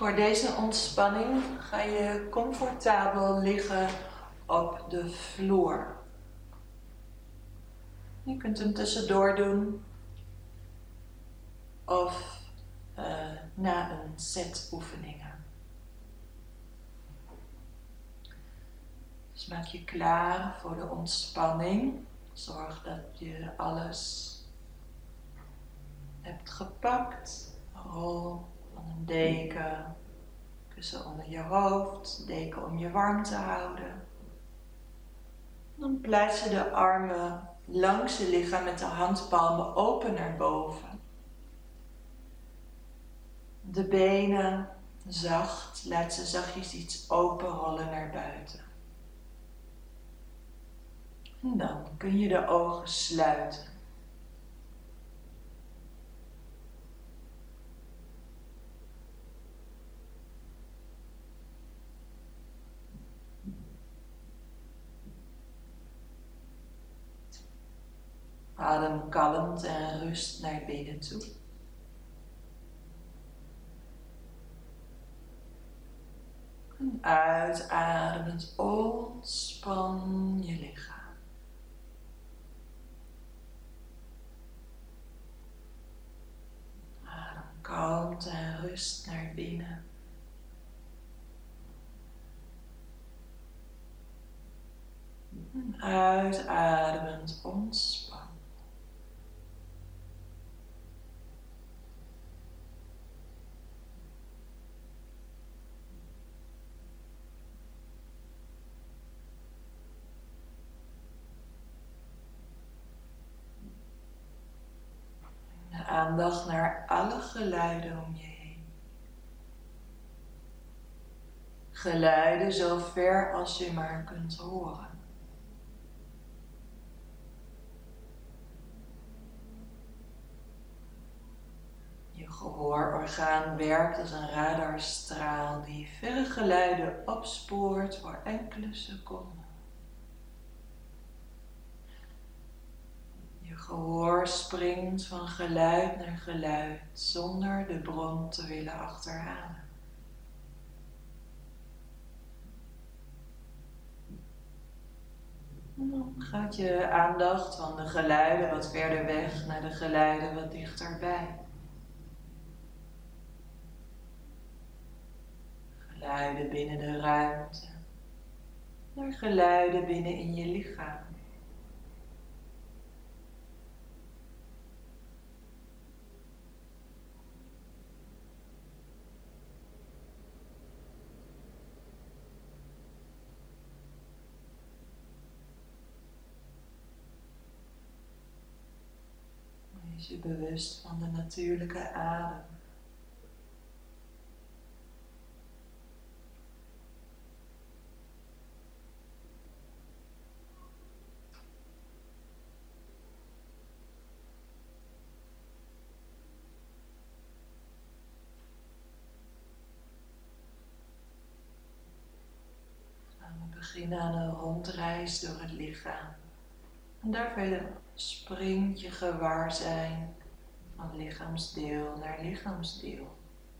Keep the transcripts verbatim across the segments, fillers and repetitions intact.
Voor deze ontspanning ga je comfortabel liggen op de vloer. Je kunt hem tussendoor doen of uh, na een set oefeningen. Dus maak je klaar voor de ontspanning. Zorg dat je alles hebt gepakt. Een rol van een deken, kussen onder je hoofd, deken om je warm te houden. Dan plaats je de armen langs je lichaam met de handpalmen open naar boven. De benen zacht, laat ze zachtjes iets openrollen naar buiten. En dan kun je de ogen sluiten. Adem kalmte en rust naar binnen toe. En uitademend ontspan je lichaam. Adem kalmte en rust naar binnen. En uitademend ontspan. De aandacht naar alle geluiden om je heen. Geluiden zo ver als je maar kunt horen. Je gehoororgaan werkt als een radarstraal die verre geluiden opspoort voor enkele seconden. Je gehoor springt van geluid naar geluid zonder de bron te willen achterhalen. En dan gaat je aandacht van de geluiden wat verder weg naar de geluiden wat dichterbij. Geluiden binnen de ruimte, naar geluiden binnen in je lichaam. Wees je bewust van de natuurlijke adem. We beginnen aan een rondreis door het lichaam. En daarbij springt je gewaarzijn van lichaamsdeel naar lichaamsdeel.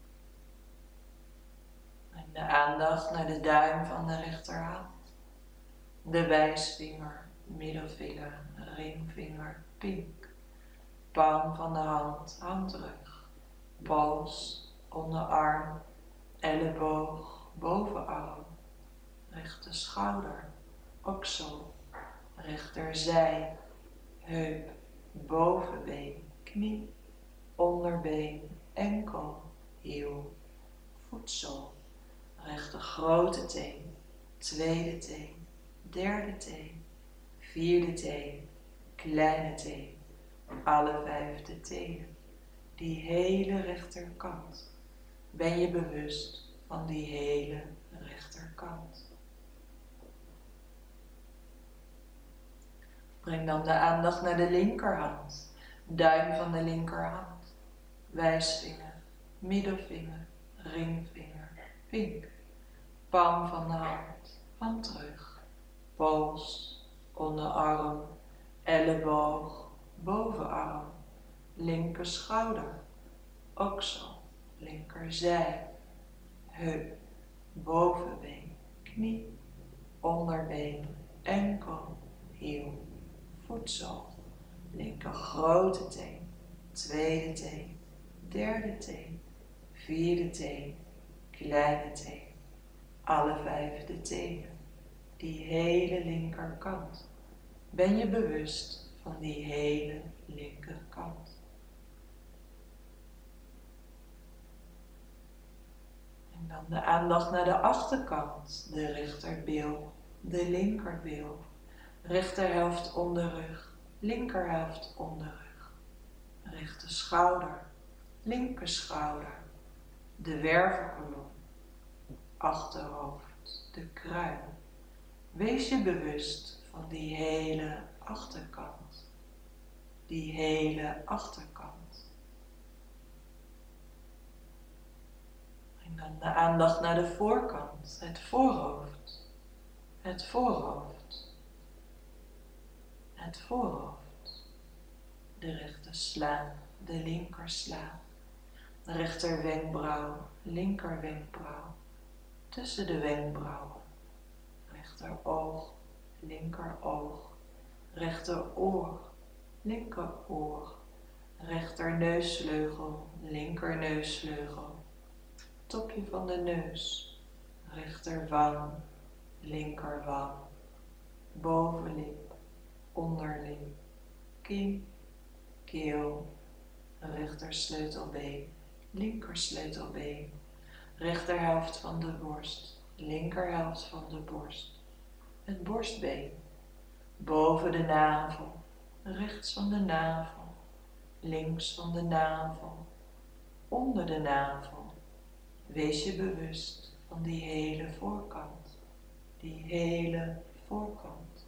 En de aandacht naar de duim van de rechterhand, de wijsvinger, middelvinger, ringvinger, pink, palm van de hand, handdruk, pols, onderarm, elleboog, bovenarm, rechter schouder, oksel, rechterzij, heup, bovenbeen, knie, onderbeen, enkel, hiel, voedsel, rechter grote teen, tweede teen, derde teen, vierde teen, kleine teen, alle vijfde tenen, die hele rechterkant. Ben je bewust van die hele rechterkant. Breng dan de aandacht naar de linkerhand, duim van de linkerhand, wijsvinger, middelvinger, ringvinger, pink, palm van de hand, handrug, pols, onderarm, elleboog, bovenarm, linker schouder, oksel, linkerzij, heup, bovenbeen, knie, onderbeen, enkel, hiel, voetzool, linker grote teen, tweede teen, derde teen, vierde teen, kleine teen, alle vijf de tenen, die hele linkerkant. Ben je bewust van die hele linkerkant? En dan de aandacht naar de achterkant, de rechterbeel, de linkerbeel, rechterhelft onderrug, linkerhelft onderrug, rechter schouder, linker schouder, de wervelkolom, achterhoofd, de kruin. Wees je bewust van die hele achterkant, die hele achterkant. En dan de aandacht naar de voorkant, het voorhoofd, het voorhoofd, het voorhoofd, de rechter slaap, de linker slaap, de rechter wenkbrauw, linker wenkbrauw, tussen de wenkbrauwen, rechter oog, linker oog, rechter oor, linker oor, rechter neusvleugel, linker neusvleugel, topje van de neus, rechter wang, linker wang, bovenlip, onderlip, kin, keel, rechter sleutelbeen, linker sleutelbeen, rechterhelft van de borst, linkerhelft van de borst, het borstbeen, boven de navel, rechts van de navel, links van de navel, onder de navel. Wees je bewust van die hele voorkant, die hele voorkant.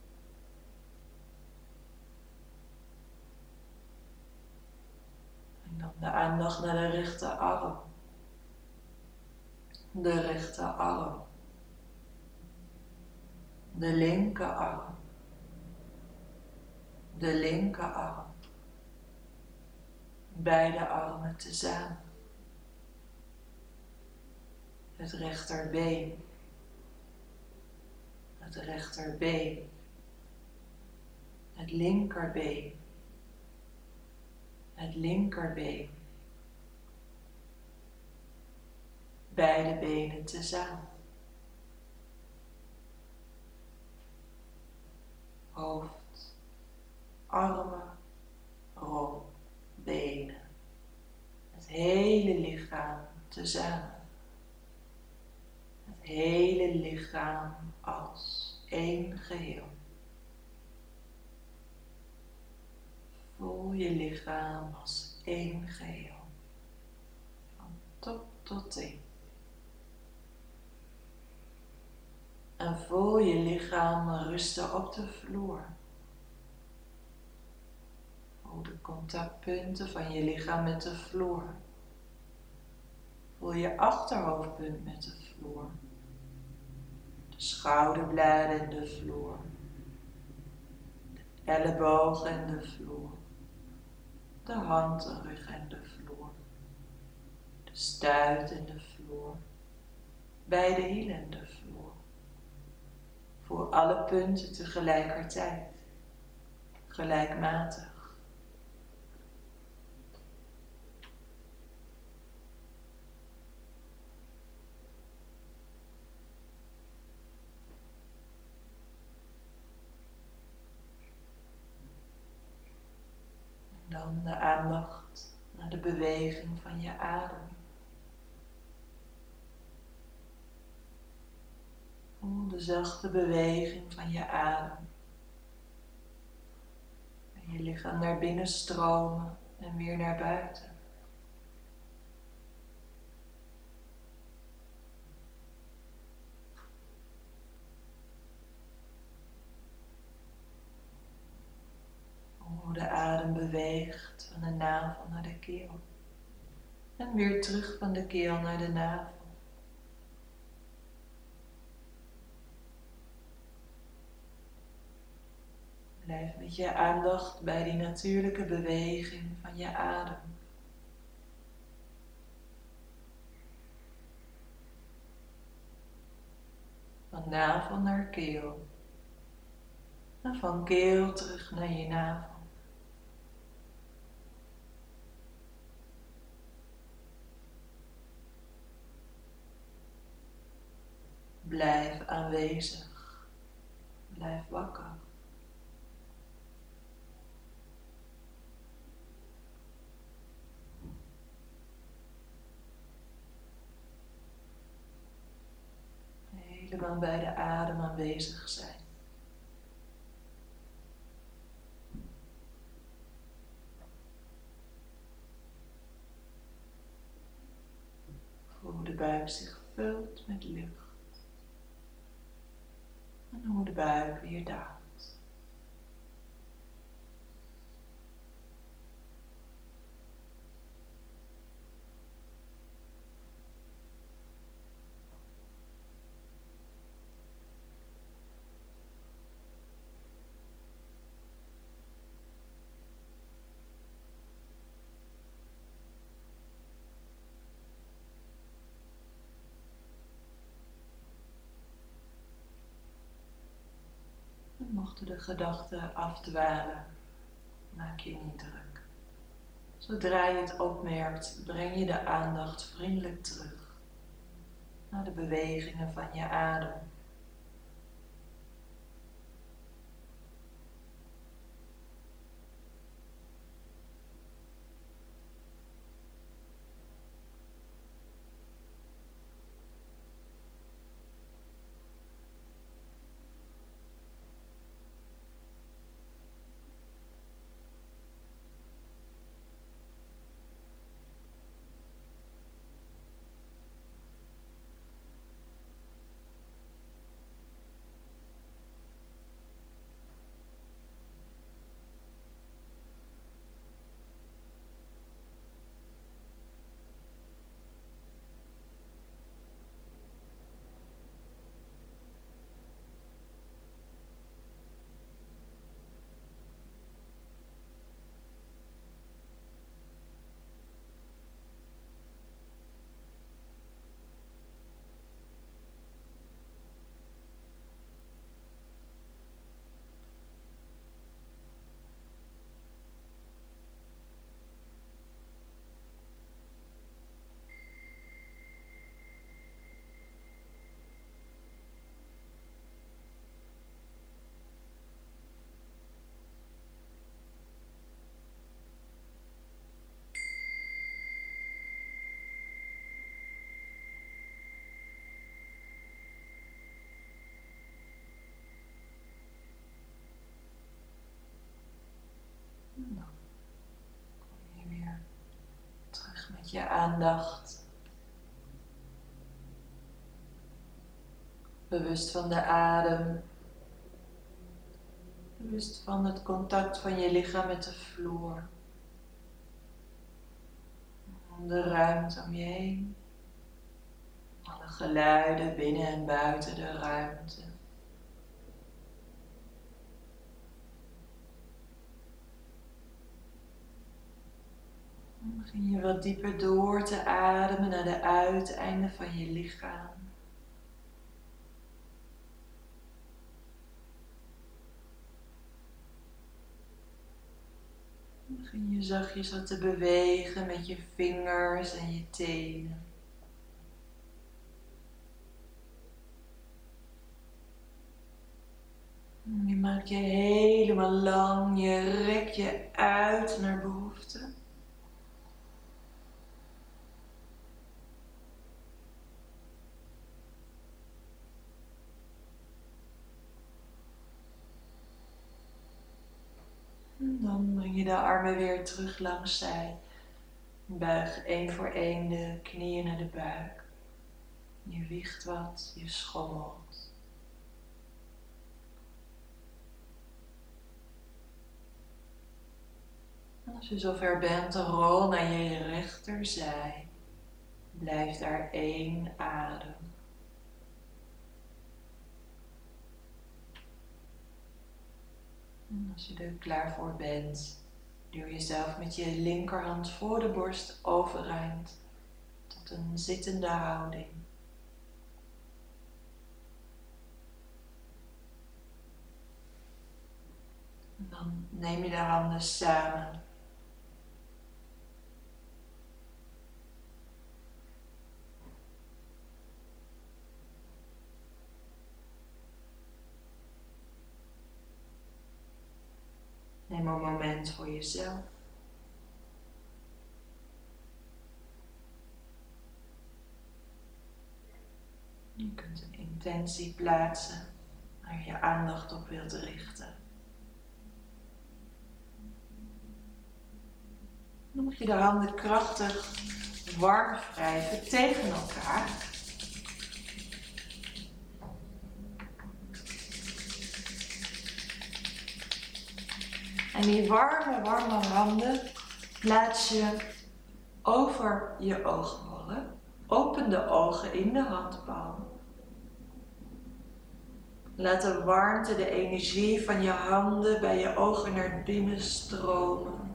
En dan de aandacht naar de rechterarm, de rechterarm, de linkerarm, de linkerarm, beide armen tezamen, het rechterbeen, het rechterbeen, het linkerbeen, het linkerbeen, beide benen tezamen, hoofd, armen, romp, benen, het hele lichaam tezamen. Het hele lichaam als één geheel. Voel je lichaam als één geheel. Van top tot teen. En voel je lichaam rusten op de vloer. Voel de contactpunten van je lichaam met de vloer. Voel je achterhoofdpunt met de vloer. De schouderbladen en de vloer. De ellebogen en de vloer. De handrug en de vloer. De stuit en de vloer. Beide hielen en de vloer. Voel alle punten tegelijkertijd. Gelijkmatig. Dan de aandacht naar de beweging van je adem. Voel de zachte beweging van je adem. En je lichaam naar binnen stromen en weer naar buiten. Hoe de adem beweegt van de navel naar de keel. En weer terug van de keel naar de navel. Blijf met je aandacht bij die natuurlijke beweging van je adem. navel naar keel. En van keel terug naar je navel. Blijf aanwezig. Blijf wakker. Helemaal bij de adem aanwezig zijn. Voel hoe de buik zich vult met lucht. En hoe de buik weer daalt. Mochten de gedachten afdwalen, maak je niet druk. Zodra je het opmerkt, breng je de aandacht vriendelijk terug naar de bewegingen van je adem. Dan kom je weer terug met je aandacht. Bewust van de adem. Bewust van het contact van je lichaam met de vloer. De ruimte om je heen. Alle geluiden binnen en buiten de ruimte. Dan begin je wat dieper door te ademen naar de uiteinden van je lichaam. Dan begin je zachtjes wat te bewegen met je vingers en je tenen. Je maakt je helemaal lang, je rekt je uit naar behoefte. En dan breng je de armen weer terug langs zij. Buig één voor één de knieën naar de buik. Je wiegt wat, je schommelt. En als je zover bent, dan rol naar je rechterzij. Blijf daar één adem. En als je er klaar voor bent, duw jezelf met je linkerhand voor de borst overeind tot een zittende houding. Dan neem je de handen samen. Neem een moment voor jezelf. Je kunt een intentie plaatsen waar je je aandacht op wilt richten. Dan moet je de handen krachtig warm wrijven tegen elkaar. En die warme, warme handen plaats je over je oogballen. Open de ogen in de handpalm. Laat de warmte, de energie van je handen bij je ogen naar binnen stromen.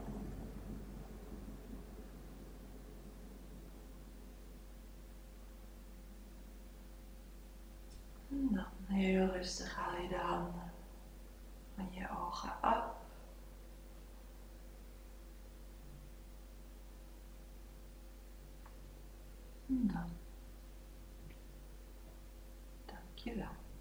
En dan heel rustig haal je de handen van je ogen af. En dan, dankjewel.